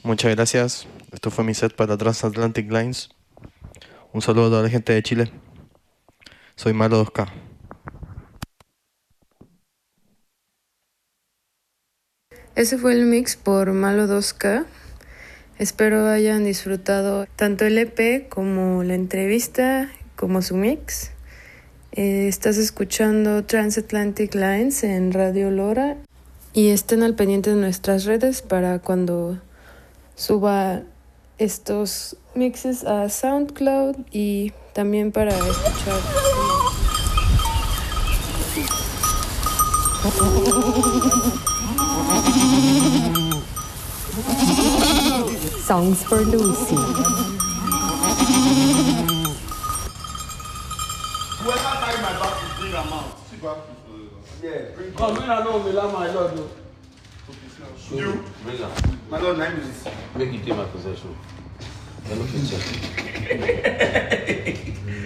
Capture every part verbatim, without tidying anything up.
Muchas gracias. Esto fue mi set para Transatlantic Lines. Un saludo a toda la gente de Chile. Soy Malo dos K. Ese fue el mix por Malo dos K. Espero hayan disfrutado tanto el E P como la entrevista, como su mix. Eh, estás escuchando Transatlantic Lines en Radio Lora y estén al pendiente de nuestras redes para cuando suba estos mixes a SoundCloud y también para escuchar. Songs for Lucy. Whoever carry my back to bring am out. See back to yeah, bring come when I know me like my lord. You bring am. My lord, nine minutes. Make it take my possession. I no fit check.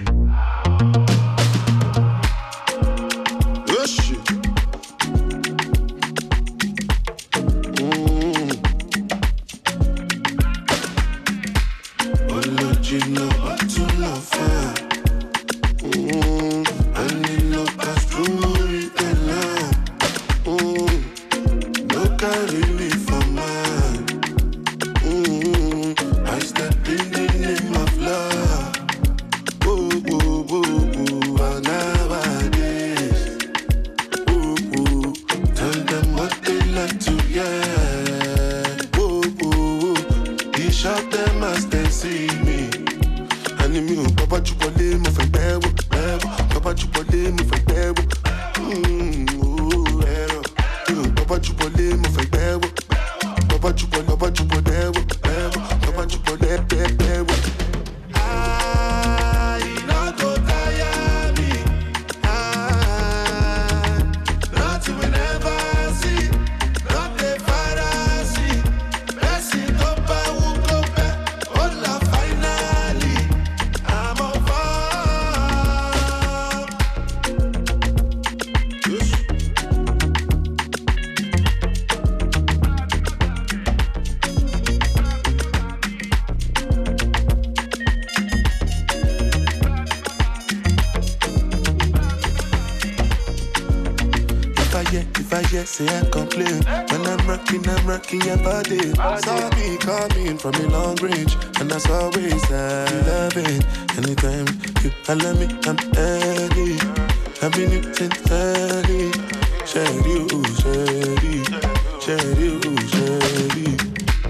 Say I complain when I'm rocking, I'm rocking your body. Saw me coming from a long range, and that's always I love it. Anytime you follow me, I'm early. I've been you since early. Share you, share you, share you, share you.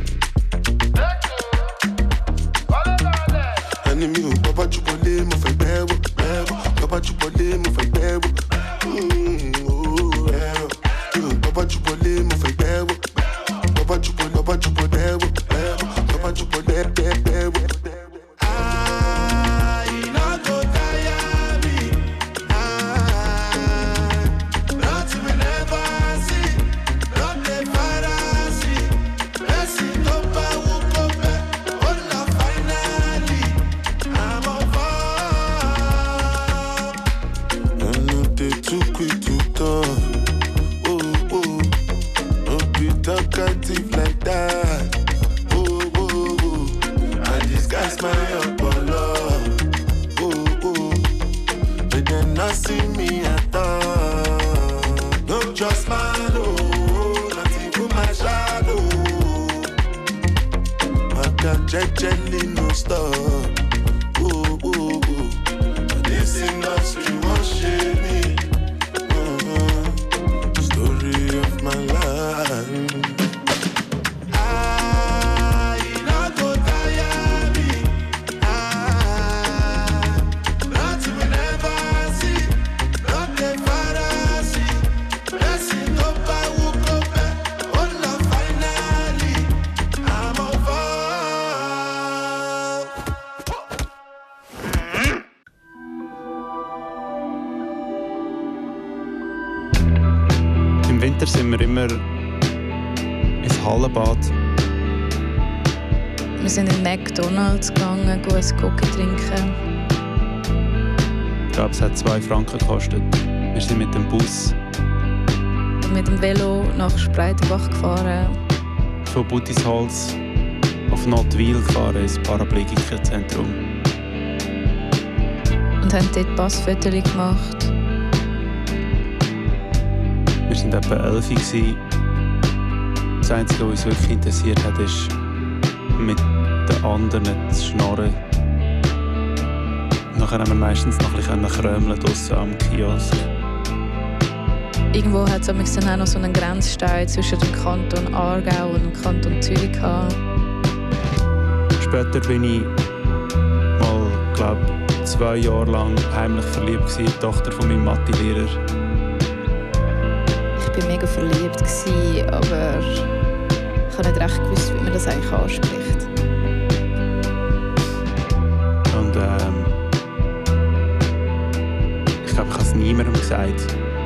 Enemy, Papa Chupole, mo fe bebo, bebo. Papa Chupole, mo fe bebo. Papa Chupole, mo fe bebo. Papa Chupole, Papa Chupole, bebo, bebo. Papa Chupole, bebo, bebo. Like that, oh, oh, oh. I disguise my Apollo, oh, oh. But then not see me at all. No just man, oh, not even my shadow. I got jelly, no stop, oh, oh, oh. This industry won't shame me, uh-huh. Story of my life. Im Winter sind wir immer ins Hallenbad. Wir sind in McDonald's gegangen, gutes Cookie trinken. Ich glaube, es hat zwei Franken gekostet. Wir sind mit dem Bus. Mit dem Velo nach Spreitenbach gefahren. Von Buttisholz auf Notwil gefahren, ins Paraplegikerzentrum. Und haben dort Passfotos gemacht. Wir waren etwa elf. Das Einzige, was uns wirklich interessiert hat, ist, mit den anderen zu schnurren. Nachher haben wir meistens noch ein bisschen krömeln draussen am Kiosk. Irgendwo hat es dann auch noch so einen Grenzstein zwischen dem Kanton Aargau und dem Kanton Zürich gehabt. Später bin ich mal, glaube zwei Jahre lang heimlich verliebt gewesen, die Tochter von meinem Mathelehrer. Ich war mega verliebt gewesen, aber ich habe nicht recht gewusst, wie man das eigentlich anspricht. Und ähm, ich glaube, ich habe es niemandem gesagt.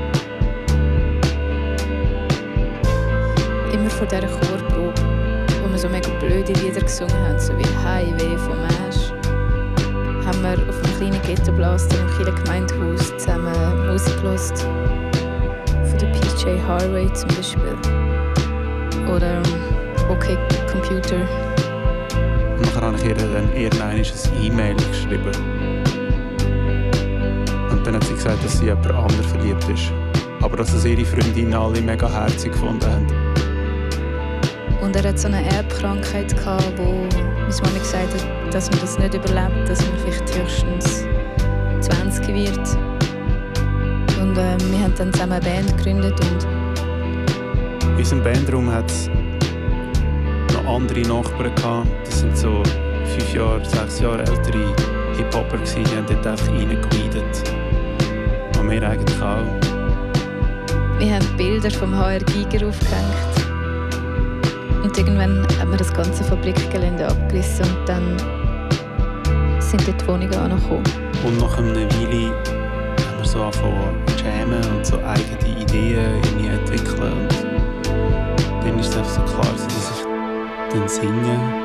Immer vor dieser Chorprobe, wo wir so mega blöde Lieder gesungen haben, so wie «Highway» von Mesh, haben wir auf einem kleinen Ghetto-Blaster im Kieler Gemeindehaus zusammen Musik gehört. Von der P J Harvey zum Beispiel. Oder «Okay Computer». Und nachher habe ich ihr dann irgendwann ein E-Mail geschrieben. Und dann hat sie gesagt, dass sie jemand anderes verliebt ist. Aber dass es ihre Freundinnen alle mega herzig gefunden haben. Und er hat so eine Erbkrankheit gehabt, wo meine Mama gesagt hat, dass man das nicht überlebt, dass man vielleicht höchstens zwanzig wird. Und äh, wir haben dann zusammen eine Band gegründet. Und in unserem Bandraum hat es noch andere Nachbarn gehabt. Das sind so fünf Jahre, sechs Jahre ältere Hip-Hopper gewesen. Die haben dort einfach reingeweedet. Und wir eigentlich auch. wir haben Bilder vom H R Giger aufgehängt. Und irgendwann hat man das ganze Fabrikgelände abgerissen und dann sind dort die Wohnungen angekommen. Und nach einer Weile haben wir so angefangen zu jammen und so eigene Ideen irgendwie entwickeln. Und dann ist es einfach so klar, dass ich dann singe.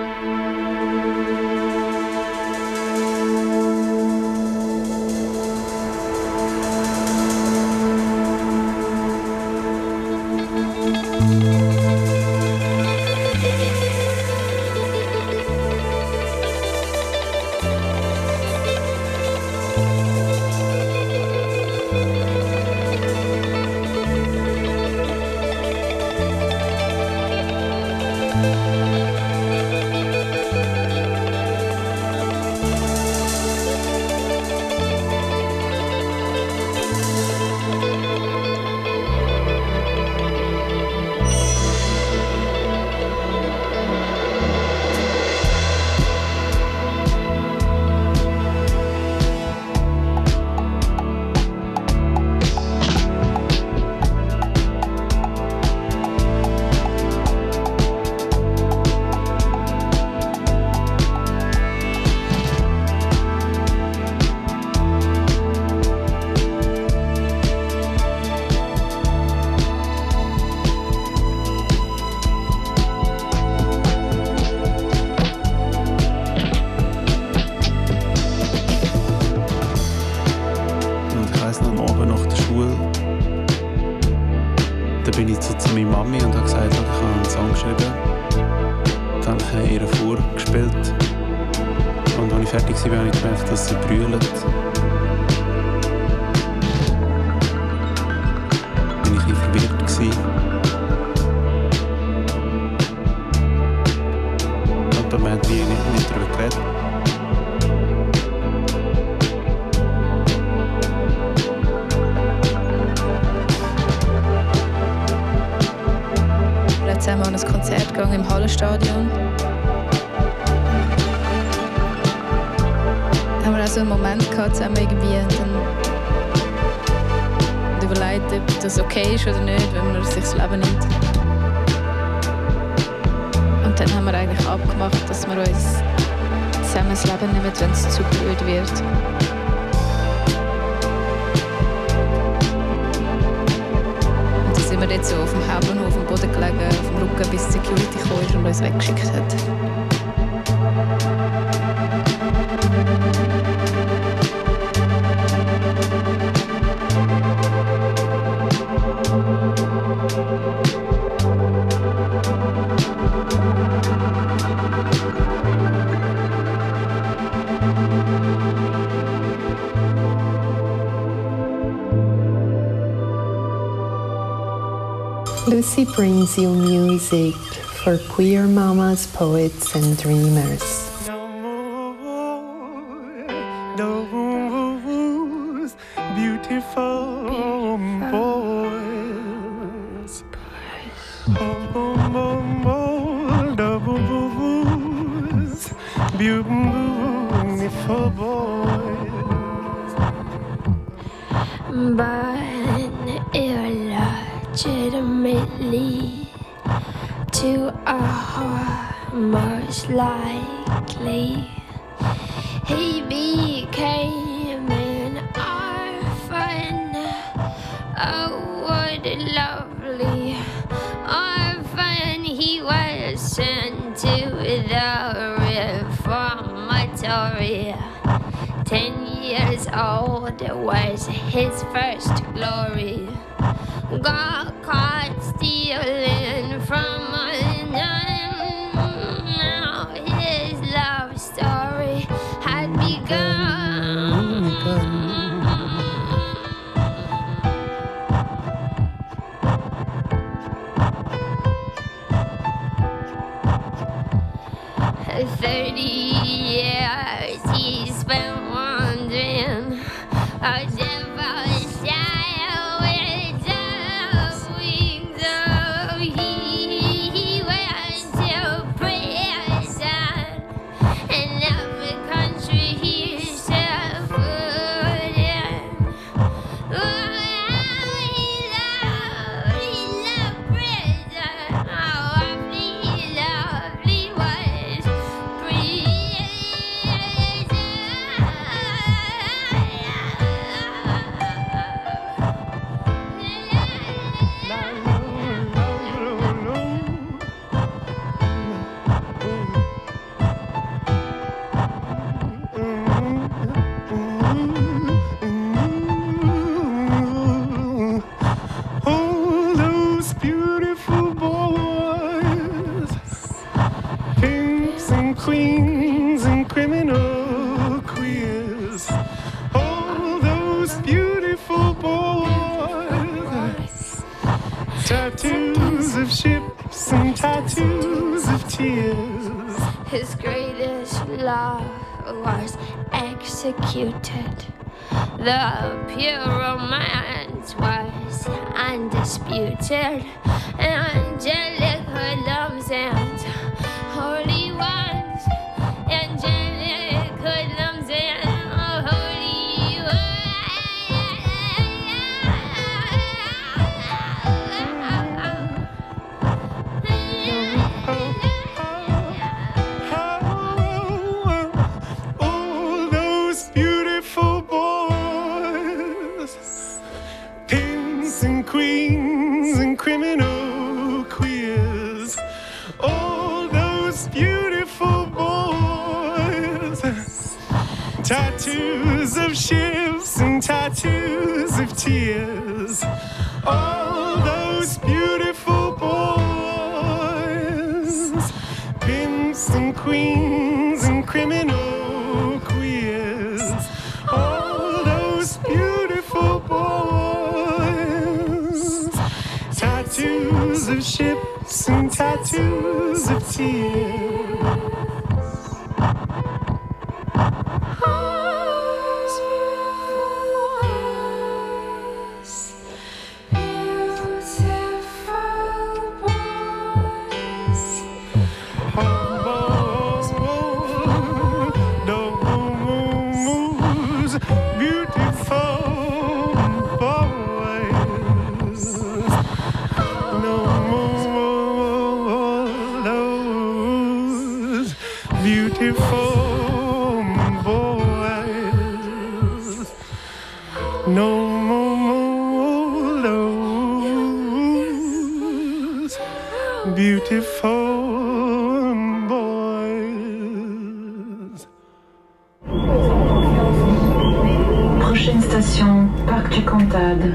Stadion. Da haben wir auch so einen Moment gehabt, zusammen irgendwie und dann und überlegt, ob das okay ist oder nicht, wenn man sich das Leben nimmt. Und dann haben wir eigentlich abgemacht, dass wir uns zusammen das Leben nehmen, wenn es zu blöd wird. Und dann sind wir jetzt so auf dem Hauptbahnhof auf dem Boden gelegen, auf dem Rücken, bis die Security kam und uns weggeschickt hat. Lucy brings you music for queer mamas, poets, and dreamers. Those beautiful boys. Those beautiful boys. But illegitimately to a heart most likely he became an orphan. Oh, what a lovely orphan. He was sent to the reformatory. Ten years old was his first glory. Got caught stealing from a nun. Now his love story had begun. Thirty years he spent wandering a devil's child with the wings of he, he went to prison in every country he set foot in. Oh, he loved, he loved prison. How awfully lovely was all those beautiful boys, kings and queens and criminal queers. All those beautiful boys, tattoos of ships and tattoos of tears. his greatest love was executed. The pure romance was undisputed. Angelic hoodlums and holy ones. Angelic hoodlums and holy All those beautiful boys, kings and queens and criminal queers. All those beautiful boys, tattoos of ships and tattoos of tears. All those beautiful boys, pimps and queens and criminal queers. All those beautiful boys, tattoos of ships and tattoos of tears. Beautiful boys, no more those beautiful boys. Prochaine station, Parc du Cantal.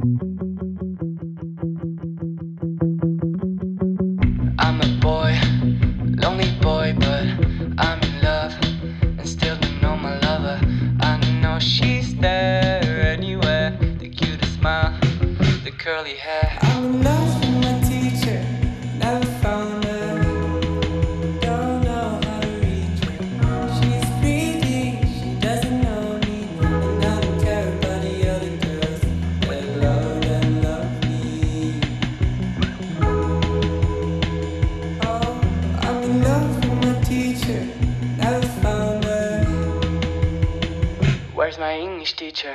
I'm a boy curly hair. I'm in love with my teacher, never found her. Don't know how to reach her. She's pretty, she doesn't know me, and I don't care about the other girls that love and love me. Oh, I'm in love with my teacher, never found her. Where's my English teacher?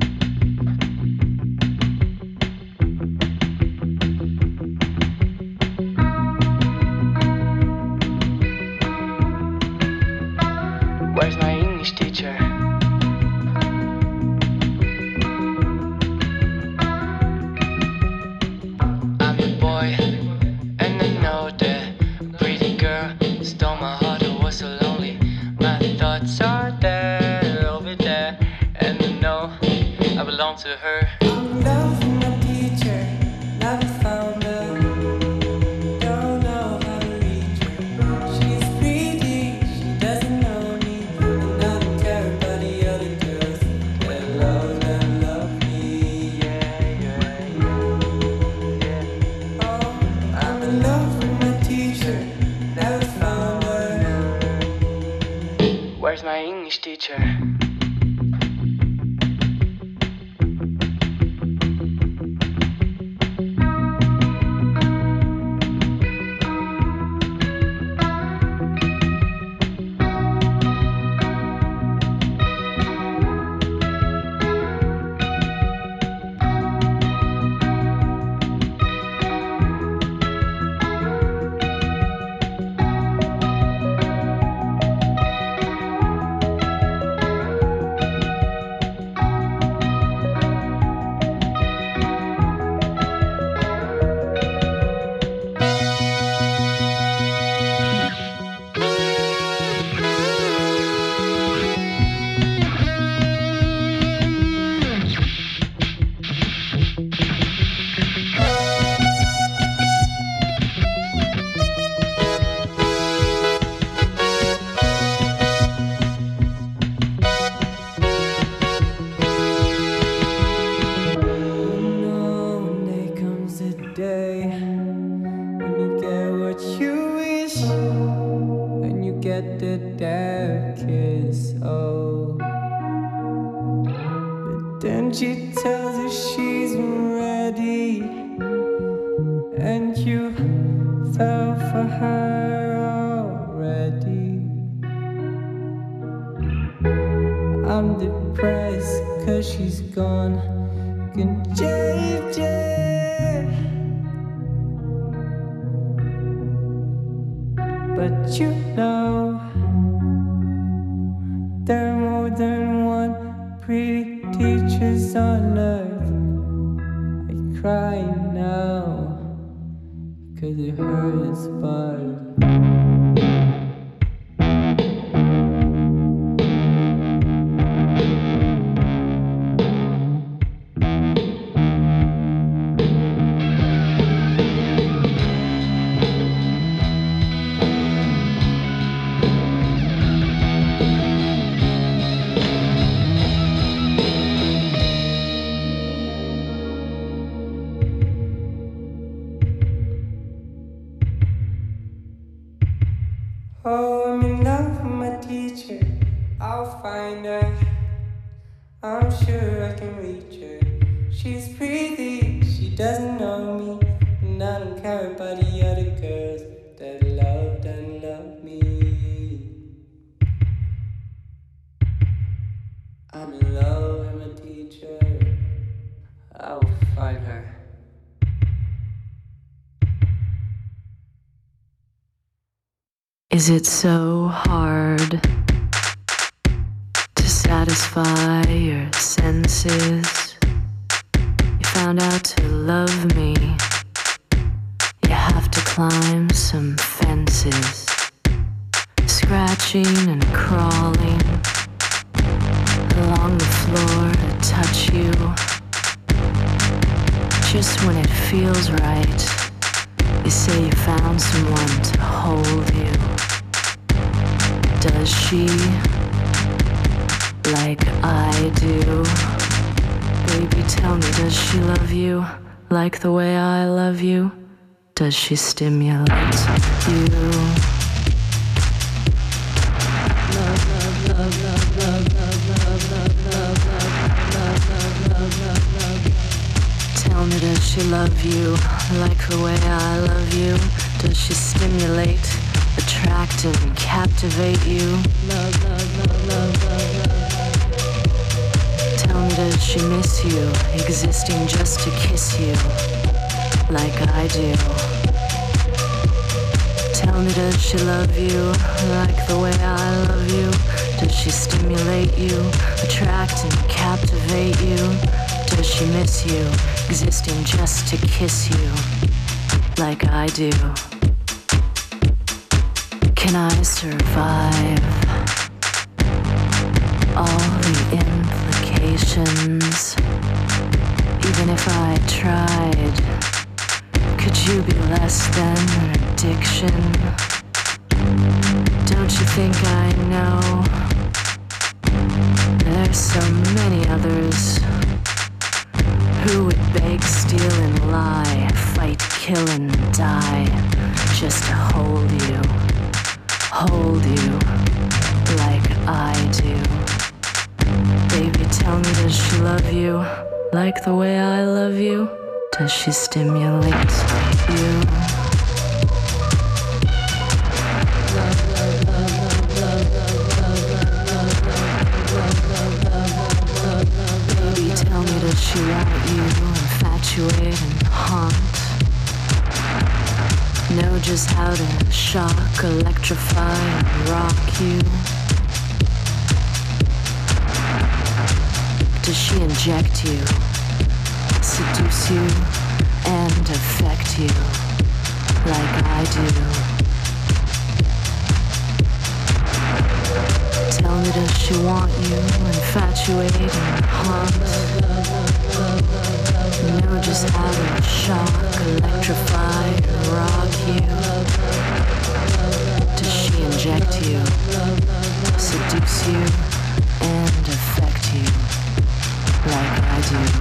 Where's my English teacher? I'm the boy, and I know that pretty girl stole my heart. I was so lonely. My thoughts are there, over there, and I know I belong to her. I'm in love with my teacher, never found her. Don't know how to reach her. She's pretty, she doesn't know me, and I don't care about the other girls that love and love me. Yeah, yeah, yeah, yeah. Oh, I'm in love with my teacher, never found her. Where's my English teacher? Then she tells her she's ready, and you fell for her already. I'm depressed cause she's gone, can J J. But you know, there are more than one pretty teachers on earth. I cry now, cause it hurts, but oh, I'm in love with my teacher. I'll find her. I'm sure I can reach her. She's pretty, she doesn't know me, and I don't care about the other girls that loved and love me. I'm in love with my teacher. I'll find her. Is it so hard to satisfy your senses? You found out to love me. You have to climb some fences, scratching and crawling along the floor to touch you. Just when it feels right, you say you found someone to hold you. Does she, like I do? Baby, tell me, does she love you like the way I love you? Does she stimulate you? Tell me, does she love you like the way I love you? Does she stimulate, attract and captivate you? Love, love, love, love, love, love. Tell me, does she miss you, existing just to kiss you, like I do? Tell me, does she love you like the way I love you? Does she stimulate you, attract and captivate you? Does she miss you, existing just to kiss you, like I do? Can I survive all the implications? Even if I tried, could you be less than an addiction? Don't you think I know there's so many others who would beg, steal and lie, fight, kill and die just to hold you, hold you like I do? Baby, tell me, does she love you like the way I love you? Does she stimulate you? Baby, tell me, does she want you, infatuate and haunt? Know just how to shock, electrify and rock you? Does she inject you, seduce you and affect you like I do? Tell me, does she want you, infatuate and haunt? Know just how to shock, electrify and rock you? Does she inject you, seduce you and affect you like I do?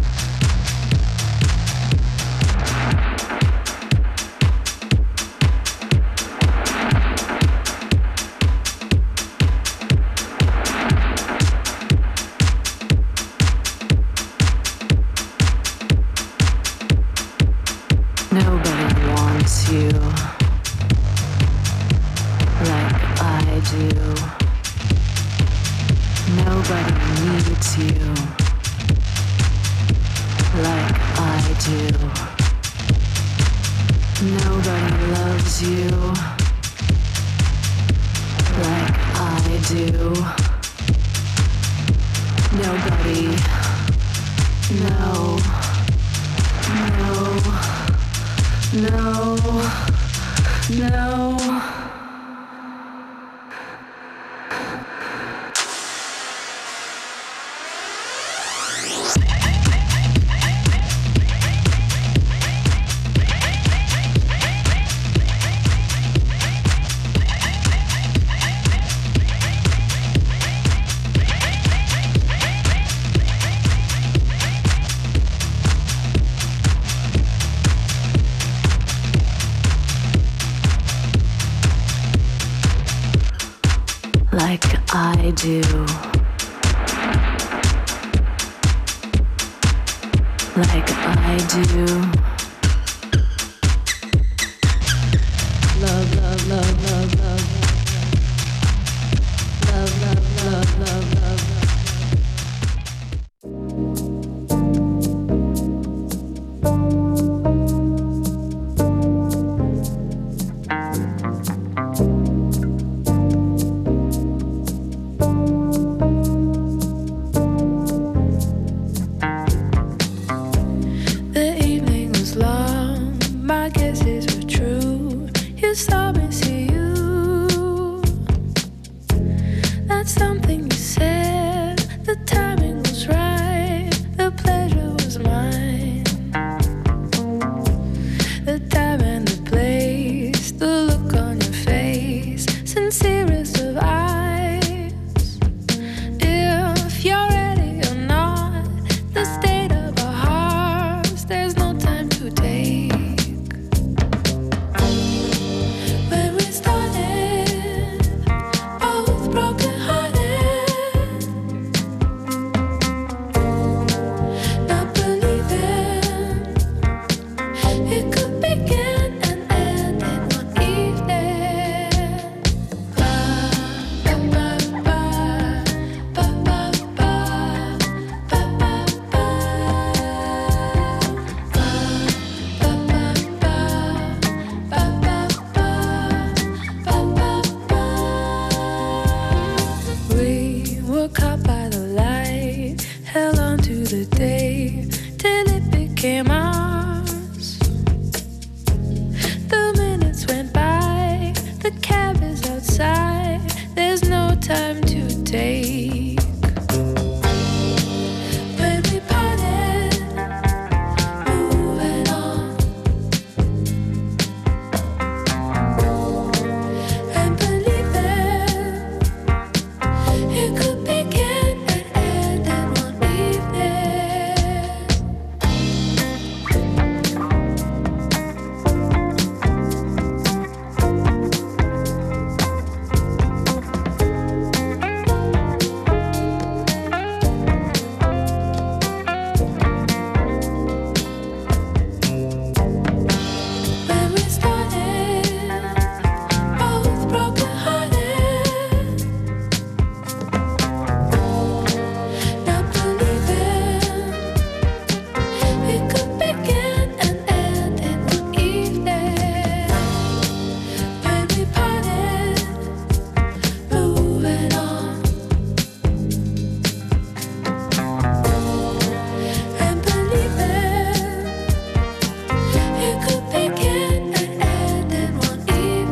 I do, like I do. Love, love, love, love, love, love, love, love, love, love. Stop